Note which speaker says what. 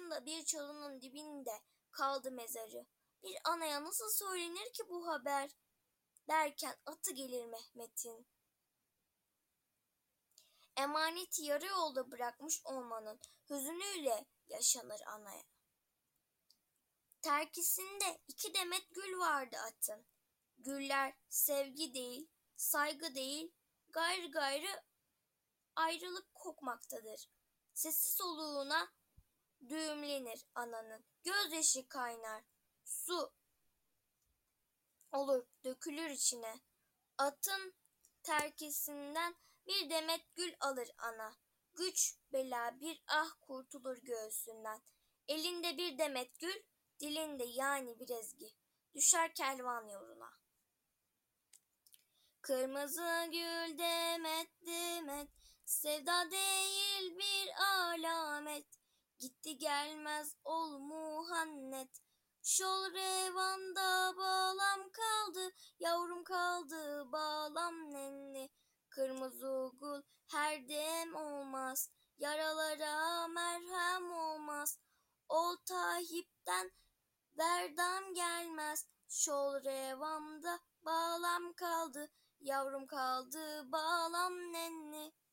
Speaker 1: Yakında bir çalının dibinde kaldı mezarı. Bir anaya nasıl söylenir ki bu haber? Derken atı gelir Mehmet'in. Emaneti yarı yolda bırakmış olmanın hüzünüyle yaşanır anaya. Terkisinde 2 demet gül vardı atın. Güller sevgi değil, saygı değil, gayrı gayrı ayrılık kokmaktadır. Sesi soluğuna düğümlenir ananın. Gözyaşı kaynar, su olur dökülür içine. Atın terkisinden bir demet gül alır ana. Güç bela bir ah kurtulur göğsünden. Elinde bir demet gül, dilinde yani bir ezgi. Düşer kervan yoluna. Kırmızı gül demet demet, sevda değil bir alamet. Gitti gelmez ol muhannet. Şol revanda bağlam kaldı, yavrum kaldı bağlam nenni. Kırmızı gül her dem olmaz, yaralara merhem olmaz. Ol Tahip'ten verdam gelmez, şol revamda bağlam kaldı, yavrum kaldı bağlam nenni.